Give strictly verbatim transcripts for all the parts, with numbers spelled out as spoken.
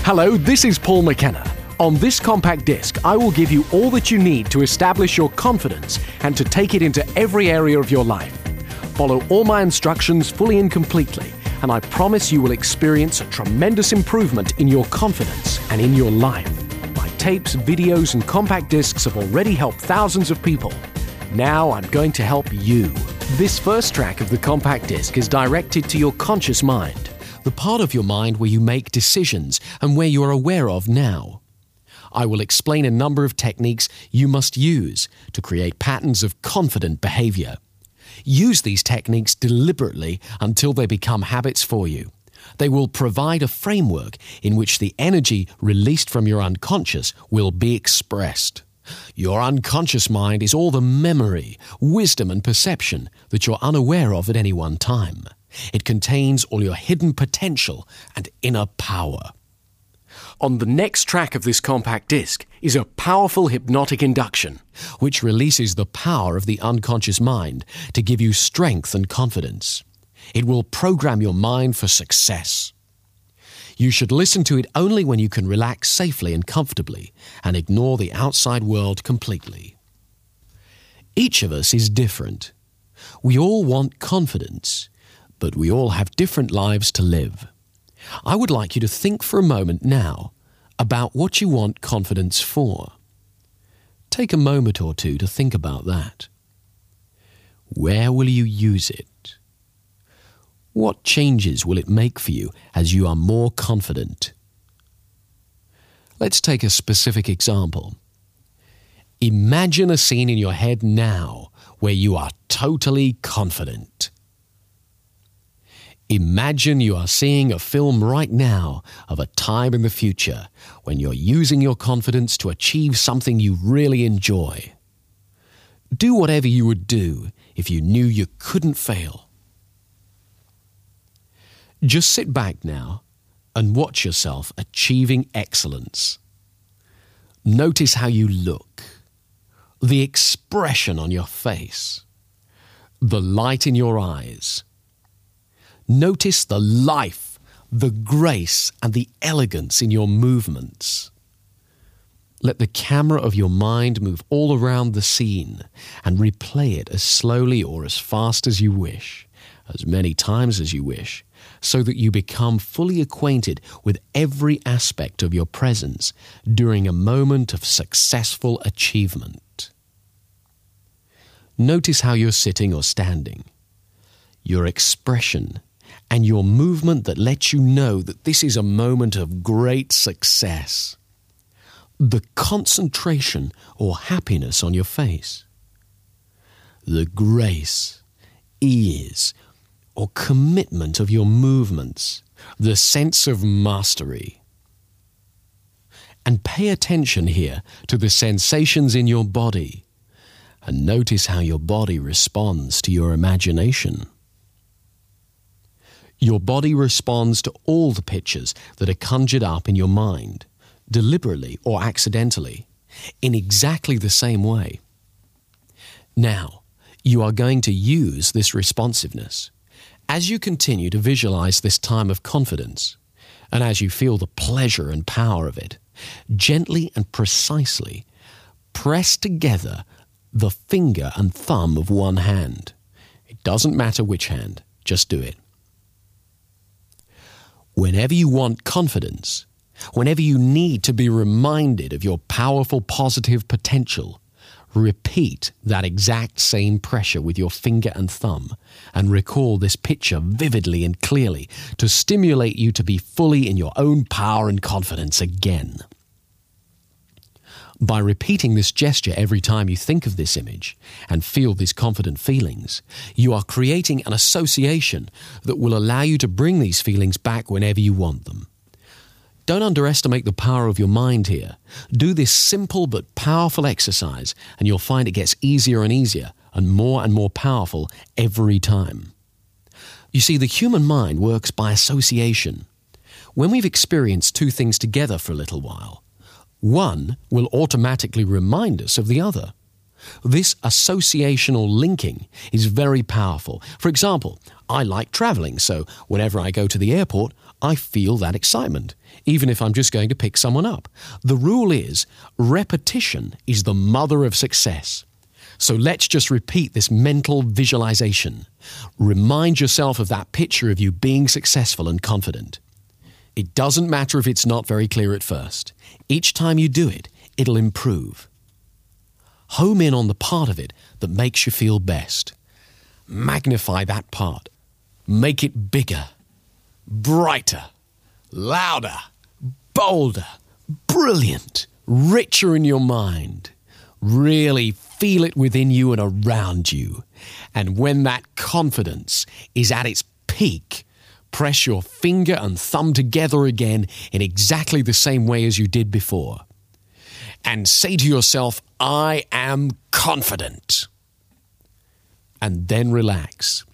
Hello, this is Paul McKenna. On this compact disc, I will give you all that you need to establish your confidence and to take it into every area of your life. Follow all my instructions fully and completely, and I promise you will experience a tremendous improvement in your confidence and in your life. My tapes, videos, and compact discs have already helped thousands of people. Now I'm going to help you. This first track of the compact disc is directed to your conscious mind, the part of your mind where you make decisions and where you are aware of now. I will explain a number of techniques you must use to create patterns of confident behavior. Use these techniques deliberately until they become habits for you. They will provide a framework in which the energy released from your unconscious will be expressed. Your unconscious mind is all the memory, wisdom, and perception that you're unaware of at any one time. It contains all your hidden potential and inner power. On the next track of this compact disc is a powerful hypnotic induction, which releases the power of the unconscious mind to give you strength and confidence. It will program your mind for success. You should listen to it only when you can relax safely and comfortably and ignore the outside world completely. Each of us is different. We all want confidence, but we all have different lives to live. I would like you to think for a moment now about what you want confidence for. Take a moment or two to think about that. Where will you use it? What changes will it make for you as you are more confident? Let's take a specific example. Imagine a scene in your head now where you are totally confident. Imagine you are seeing a film right now of a time in the future when you're using your confidence to achieve something you really enjoy. Do whatever you would do if you knew you couldn't fail. Just sit back now and watch yourself achieving excellence. Notice how you look, the expression on your face, the light in your eyes. Notice the life, the grace, and the elegance in your movements. Let the camera of your mind move all around the scene and replay it as slowly or as fast as you wish, as many times as you wish, so that you become fully acquainted with every aspect of your presence during a moment of successful achievement. Notice how you're sitting or standing, your expression, and your movement that lets you know that this is a moment of great success. The concentration or happiness on your face. The grace, ease, or commitment of your movements. The sense of mastery. And pay attention here to the sensations in your body, and notice how your body responds to your imagination. Your body responds to all the pictures that are conjured up in your mind, deliberately or accidentally, in exactly the same way. Now, you are going to use this responsiveness. As you continue to visualize this time of confidence, and as you feel the pleasure and power of it, gently and precisely press together the finger and thumb of one hand. It doesn't matter which hand, just do it. Whenever you want confidence, whenever you need to be reminded of your powerful positive potential, repeat that exact same pressure with your finger and thumb and recall this picture vividly and clearly to stimulate you to be fully in your own power and confidence again. By repeating this gesture every time you think of this image and feel these confident feelings, you are creating an association that will allow you to bring these feelings back whenever you want them. Don't underestimate the power of your mind here. Do this simple but powerful exercise and you'll find it gets easier and easier and more and more powerful every time. You see, the human mind works by association. When we've experienced two things together for a little while, one will automatically remind us of the other. This associational linking is very powerful. For example, I like traveling, so whenever I go to the airport, I feel that excitement, even if I'm just going to pick someone up. The rule is, repetition is the mother of success. So let's just repeat this mental visualization. Remind yourself of that picture of you being successful and confident. It doesn't matter if it's not very clear at first. Each time you do it, it'll improve. Home in on the part of it that makes you feel best. Magnify that part. Make it bigger, brighter, louder, bolder, brilliant, richer in your mind. Really feel it within you and around you. And when that confidence is at its peak, press your finger and thumb together again in exactly the same way as you did before. And say to yourself, I am confident. And then relax.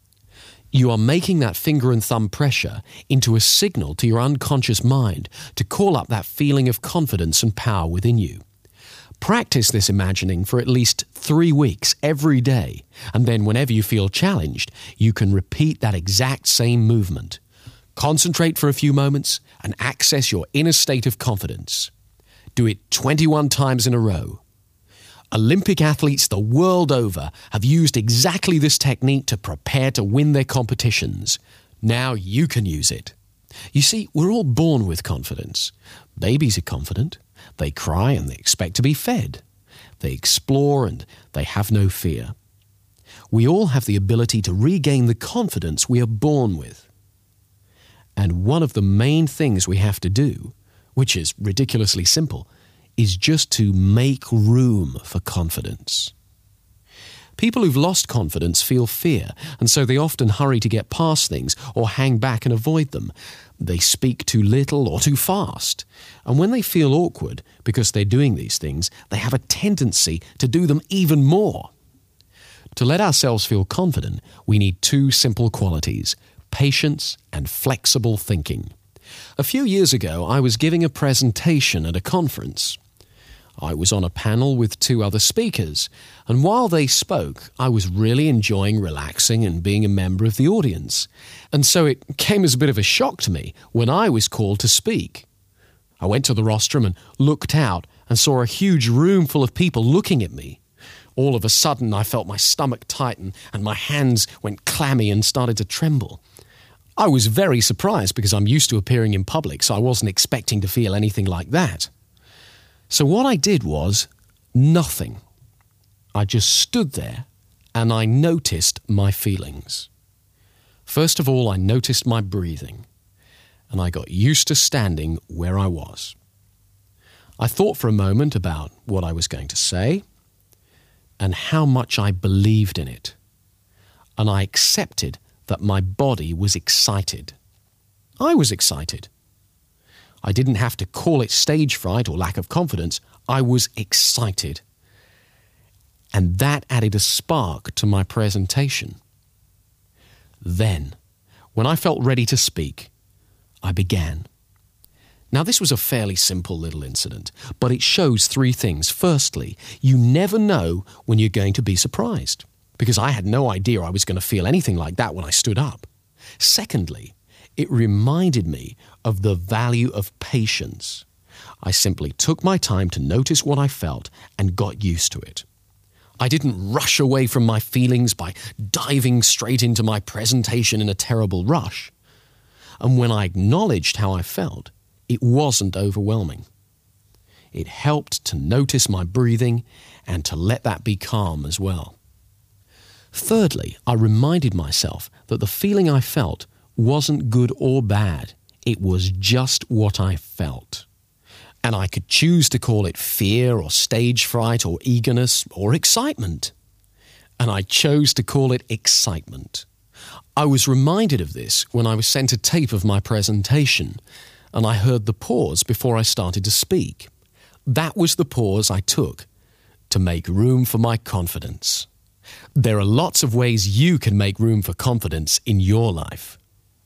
You are making that finger and thumb pressure into a signal to your unconscious mind to call up that feeling of confidence and power within you. Practice this imagining for at least three weeks every day, and then whenever you feel challenged, you can repeat that exact same movement. Concentrate for a few moments and access your inner state of confidence. Do it twenty-one times in a row. Olympic athletes the world over have used exactly this technique to prepare to win their competitions. Now you can use it. You see, we're all born with confidence. Babies are confident. They cry and they expect to be fed. They explore and they have no fear. We all have the ability to regain the confidence we are born with. And one of the main things we have to do, which is ridiculously simple, is just to make room for confidence. People who've lost confidence feel fear, and so they often hurry to get past things or hang back and avoid them. They speak too little or too fast. And when they feel awkward because they're doing these things, they have a tendency to do them even more. To let ourselves feel confident, we need two simple qualities: patience and flexible thinking. A few years ago, I was giving a presentation at a conference. I was on a panel with two other speakers, and while they spoke, I was really enjoying relaxing and being a member of the audience. And so it came as a bit of a shock to me when I was called to speak. I went to the rostrum and looked out and saw a huge room full of people looking at me. All of a sudden, I felt my stomach tighten and my hands went clammy and started to tremble. I was very surprised because I'm used to appearing in public, so I wasn't expecting to feel anything like that. So what I did was nothing. I just stood there and I noticed my feelings. First of all, I noticed my breathing, and I got used to standing where I was. I thought for a moment about what I was going to say and how much I believed in it, and I accepted that my body was excited. I was excited. I didn't have to call it stage fright or lack of confidence. I was excited. And that added a spark to my presentation. Then, when I felt ready to speak, I began. Now, this was a fairly simple little incident, but it shows three things. Firstly, you never know when you're going to be surprised, because I had no idea I was going to feel anything like that when I stood up. Secondly, it reminded me of the value of patience. I simply took my time to notice what I felt and got used to it. I didn't rush away from my feelings by diving straight into my presentation in a terrible rush. And when I acknowledged how I felt, it wasn't overwhelming. It helped to notice my breathing and to let that be calm as well. Thirdly, I reminded myself that the feeling I felt wasn't good or bad. It was just what I felt. And I could choose to call it fear or stage fright or eagerness or excitement. And I chose to call it excitement. I was reminded of this when I was sent a tape of my presentation, and I heard the pause before I started to speak. That was the pause I took to make room for my confidence. There are lots of ways you can make room for confidence in your life.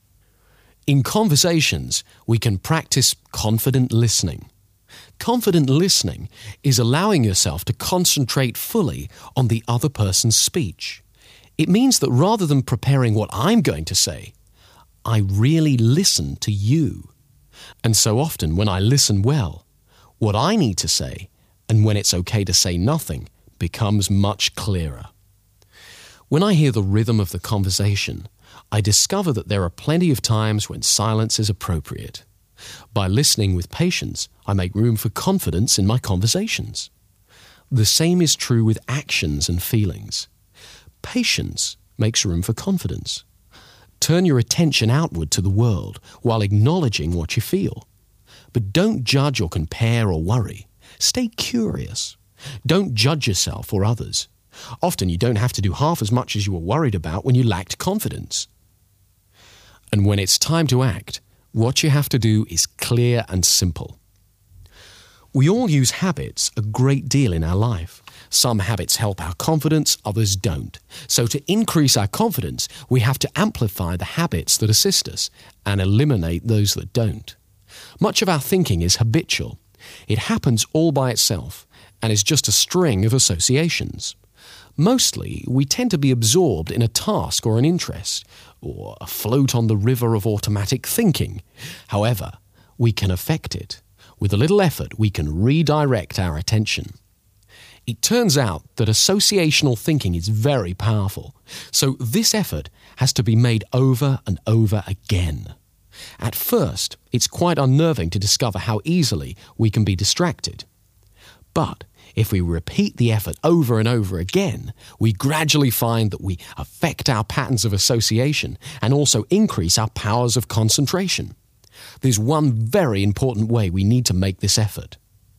In conversations, we can practice confident listening. Confident listening is allowing yourself to concentrate fully on the other person's speech. It means that rather than preparing what I'm going to say, I really listen to you. And so often when I listen well, what I need to say, and when it's okay to say nothing, becomes much clearer. When I hear the rhythm of the conversation, I discover that there are plenty of times when silence is appropriate. By listening with patience, I make room for confidence in my conversations. The same is true with actions and feelings. Patience makes room for confidence. Turn your attention outward to the world while acknowledging what you feel. But don't judge or compare or worry. Stay curious. Don't judge yourself or others. Often you don't have to do half as much as you were worried about when you lacked confidence. And when it's time to act, what you have to do is clear and simple. We all use habits a great deal in our life. Some habits help our confidence, others don't. So to increase our confidence, we have to amplify the habits that assist us and eliminate those that don't. Much of our thinking is habitual. It happens all by itself and is just a string of associations. Mostly, we tend to be absorbed in a task or an interest, or afloat on the river of automatic thinking. However, we can affect it. With a little effort, we can redirect our attention. It turns out that associational thinking is very powerful, so this effort has to be made over and over again. At first, it's quite unnerving to discover how easily we can be distracted. But if we repeat the effort over and over again, we gradually find that we affect our patterns of association and also increase our powers of concentration. There's one very important way we need to make this effort.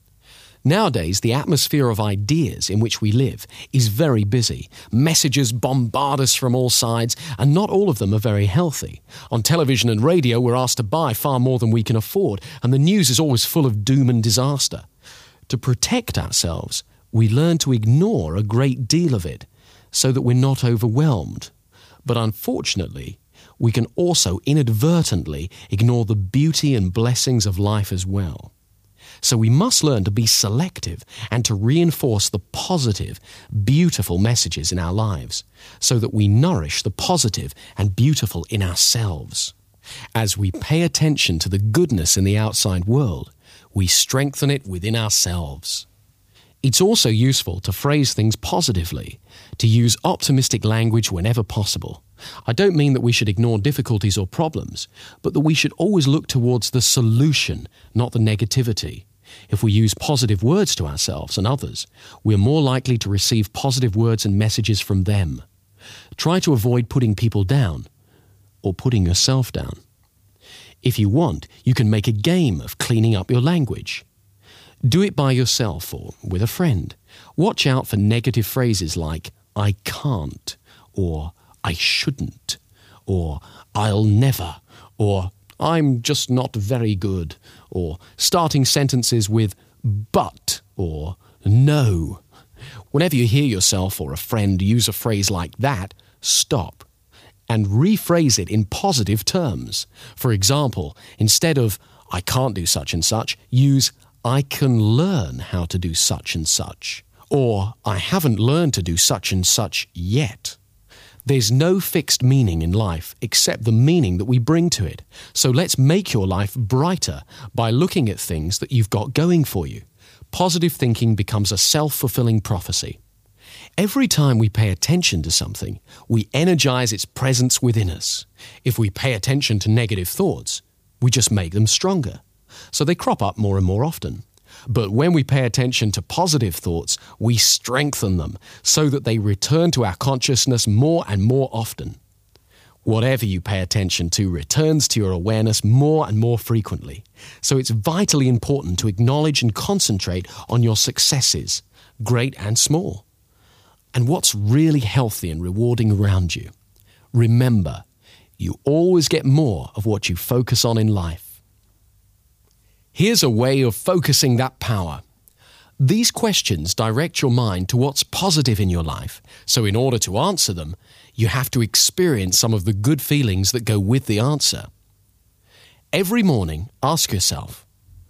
Nowadays, the atmosphere of ideas in which we live is very busy. Messages bombard us from all sides, and not all of them are very healthy. On television and radio, we're asked to buy far more than we can afford, and the news is always full of doom and disaster. To protect ourselves, we learn to ignore a great deal of it so that we're not overwhelmed. But unfortunately, we can also inadvertently ignore the beauty and blessings of life as well. So we must learn to be selective and to reinforce the positive, beautiful messages in our lives so that we nourish the positive and beautiful in ourselves. As we pay attention to the goodness in the outside world, we strengthen it within ourselves. It's also useful to phrase things positively, to use optimistic language whenever possible. I don't mean that we should ignore difficulties or problems, but that we should always look towards the solution, not the negativity. If we use positive words to ourselves and others, we're more likely to receive positive words and messages from them. Try to avoid putting people down or putting yourself down. If you want, you can make a game of cleaning up your language. Do it by yourself or with a friend. Watch out for negative phrases like, I can't, or I shouldn't, or I'll never, or I'm just not very good, or starting sentences with but or no. Whenever you hear yourself or a friend use a phrase like that, stop and rephrase it in positive terms. For example, instead of I can't do such and such, use I can learn how to do such and such, or I haven't learned to do such and such yet. There's no fixed meaning in life except the meaning that we bring to it. So let's make your life brighter by looking at things that you've got going for you. Positive thinking becomes a self-fulfilling prophecy. Every time we pay attention to something, we energize its presence within us. If we pay attention to negative thoughts, we just make them stronger. So they crop up more and more often. But when we pay attention to positive thoughts, we strengthen them so that they return to our consciousness more and more often. Whatever you pay attention to returns to your awareness more and more frequently. So it's vitally important to acknowledge and concentrate on your successes, great and small, and what's really healthy and rewarding around you. Remember, you always get more of what you focus on in life. Here's a way of focusing that power. These questions direct your mind to what's positive in your life, so in order to answer them, you have to experience some of the good feelings that go with the answer. Every morning, ask yourself,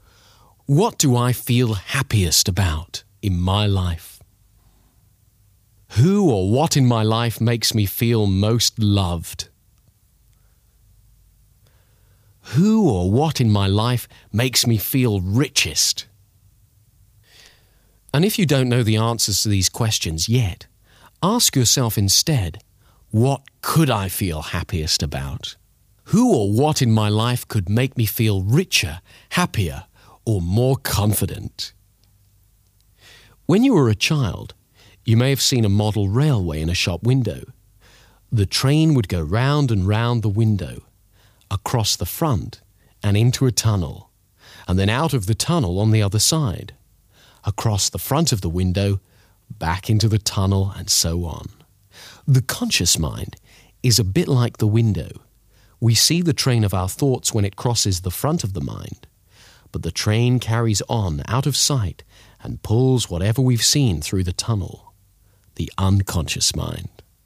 what do I feel happiest about in my life? Who or what in my life makes me feel most loved? Who or what in my life makes me feel richest? And if you don't know the answers to these questions yet, ask yourself instead, what could I feel happiest about? Who or what in my life could make me feel richer, happier, or more confident? When you were a child, you may have seen a model railway in a shop window. The train would go round and round the window, across the front and into a tunnel, and then out of the tunnel on the other side, across the front of the window, back into the tunnel, and so on. The conscious mind is a bit like the window. We see the train of our thoughts when it crosses the front of the mind, but the train carries on out of sight and pulls whatever we've seen through the tunnel, the unconscious mind.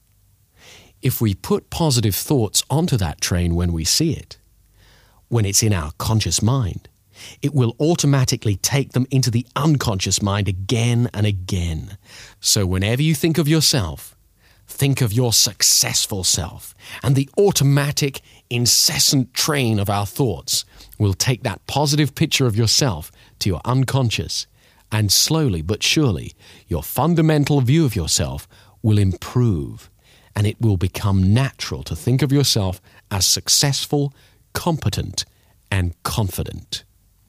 If we put positive thoughts onto that train when we see it, when it's in our conscious mind, it will automatically take them into the unconscious mind again and again. So whenever you think of yourself, think of your successful self, and the automatic, incessant train of our thoughts will take that positive picture of yourself to your unconscious, and slowly but surely, your fundamental view of yourself will improve, and it will become natural to think of yourself as successful, competent, and confident.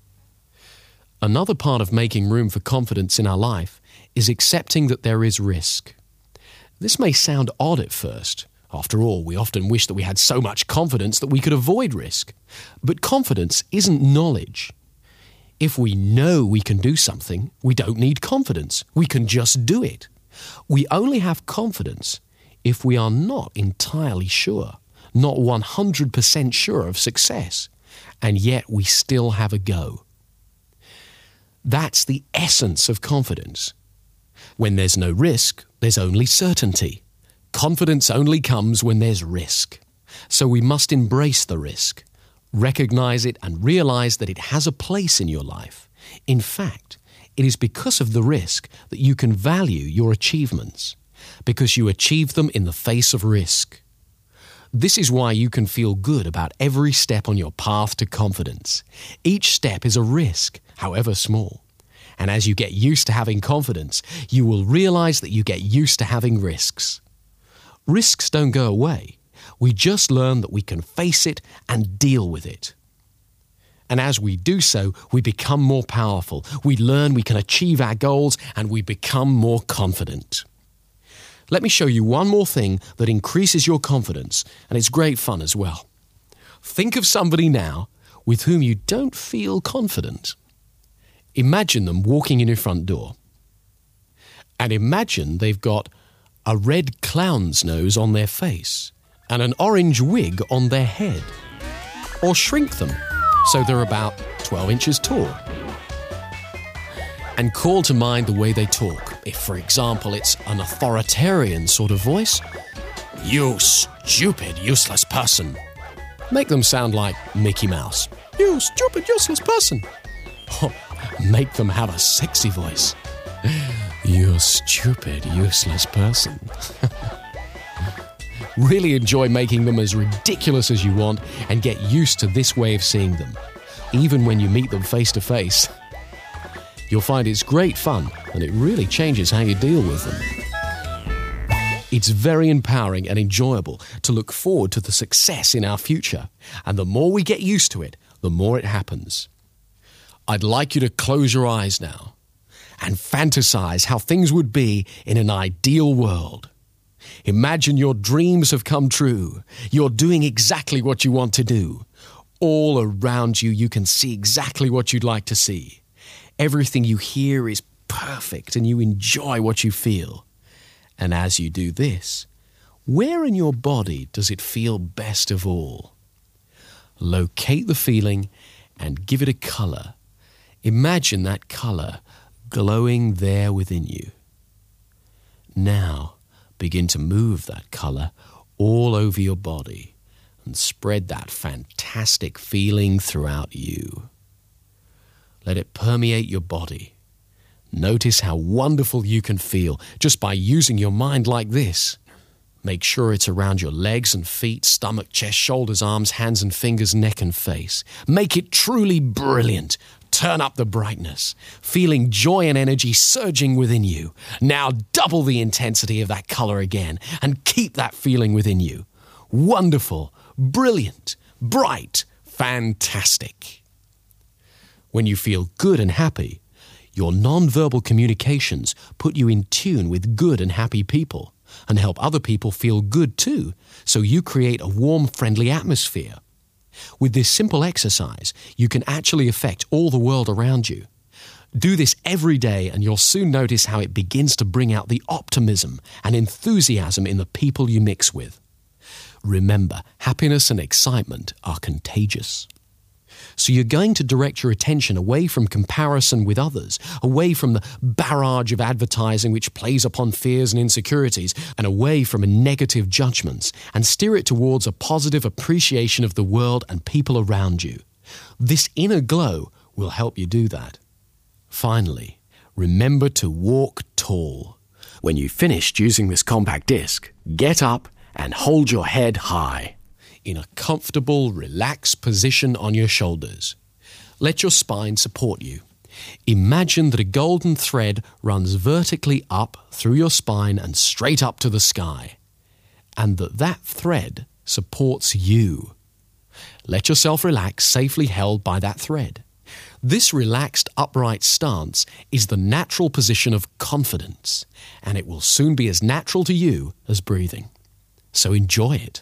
Another part of making room for confidence in our life is accepting that there is risk. This may sound odd at first. After all, we often wish that we had so much confidence that we could avoid risk. But confidence isn't knowledge. If we know we can do something, we don't need confidence. We can just do it. We only have confidence if we are not entirely sure, not one hundred percent sure of success, and yet we still have a go. That's the essence of confidence. When there's no risk, there's only certainty. Confidence only comes when there's risk. So we must embrace the risk, recognize it, and realize that it has a place in your life. In fact, it is because of the risk that you can value your achievements, because you achieve them in the face of risk. This is why you can feel good about every step on your path to confidence. Each step is a risk, however small. And as you get used to having confidence, you will realize that you get used to having risks. Risks don't go away. We just learn that we can face it and deal with it. And as we do so, we become more powerful. We learn we can achieve our goals, and we become more confident. Let me show you one more thing that increases your confidence, and it's great fun as well. Think of somebody now with whom you don't feel confident. Imagine them walking in your front door. And imagine they've got a red clown's nose on their face and an orange wig on their head. Or shrink them so they're about twelve inches tall. And call to mind the way they talk. If, for example, it's an authoritarian sort of voice, "You stupid, useless person." Make them sound like Mickey Mouse. "You stupid, useless person." Oh, make them have a sexy voice. "You stupid, useless person." Really enjoy making them as ridiculous as you want and get used to this way of seeing them, even when you meet them face to face. You'll find it's great fun, and it really changes how you deal with them. It's very empowering and enjoyable to look forward to the success in our future, and the more we get used to it, the more it happens. I'd like you to close your eyes now and fantasize how things would be in an ideal world. Imagine your dreams have come true. You're doing exactly what you want to do. All around you, you can see exactly what you'd like to see. Everything you hear is perfect, and you enjoy what you feel. And as you do this, where in your body does it feel best of all? Locate the feeling and give it a color. Imagine that color glowing there within you. Now, begin to move that color all over your body and spread that fantastic feeling throughout you. Let it permeate your body. Notice how wonderful you can feel just by using your mind like this. Make sure it's around your legs and feet, stomach, chest, shoulders, arms, hands and fingers, neck and face. Make it truly brilliant. Turn up the brightness, feeling joy and energy surging within you. Now double the intensity of that color again and keep that feeling within you. Wonderful, brilliant, bright, fantastic. When you feel good and happy, your non-verbal communications put you in tune with good and happy people and help other people feel good too, so you create a warm, friendly atmosphere. With this simple exercise, you can actually affect all the world around you. Do this every day and you'll soon notice how it begins to bring out the optimism and enthusiasm in the people you mix with. Remember, happiness and excitement are contagious. So you're going to direct your attention away from comparison with others, away from the barrage of advertising which plays upon fears and insecurities, and away from negative judgments, and steer it towards a positive appreciation of the world and people around you. This inner glow will help you do that. Finally, remember to walk tall. When you've finished using this compact disc, get up and hold your head high, in a comfortable, relaxed position on your shoulders. Let your spine support you. Imagine that a golden thread runs vertically up through your spine and straight up to the sky, and that that thread supports you. Let yourself relax, safely held by that thread. This relaxed, upright stance is the natural position of confidence, and it will soon be as natural to you as breathing. So enjoy it.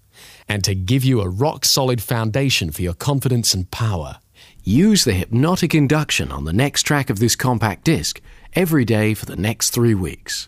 And to give you a rock-solid foundation for your confidence and power, use the hypnotic induction on the next track of this compact disc every day for the next three weeks.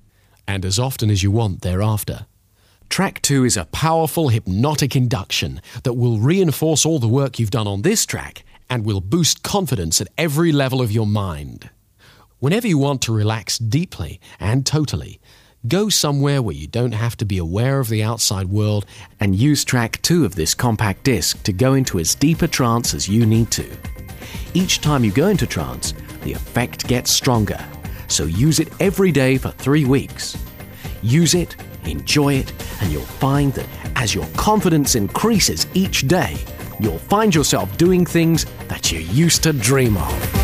And as often as you want thereafter. Track two is a powerful hypnotic induction that will reinforce all the work you've done on this track and will boost confidence at every level of your mind. Whenever you want to relax deeply and totally, go somewhere where you don't have to be aware of the outside world and use track two of this compact disc to go into as deep a trance as you need to. Each time you go into trance, the effect gets stronger, so use it every day for three weeks. Use it, enjoy it, and you'll find that as your confidence increases each day, you'll find yourself doing things that you used to dream of.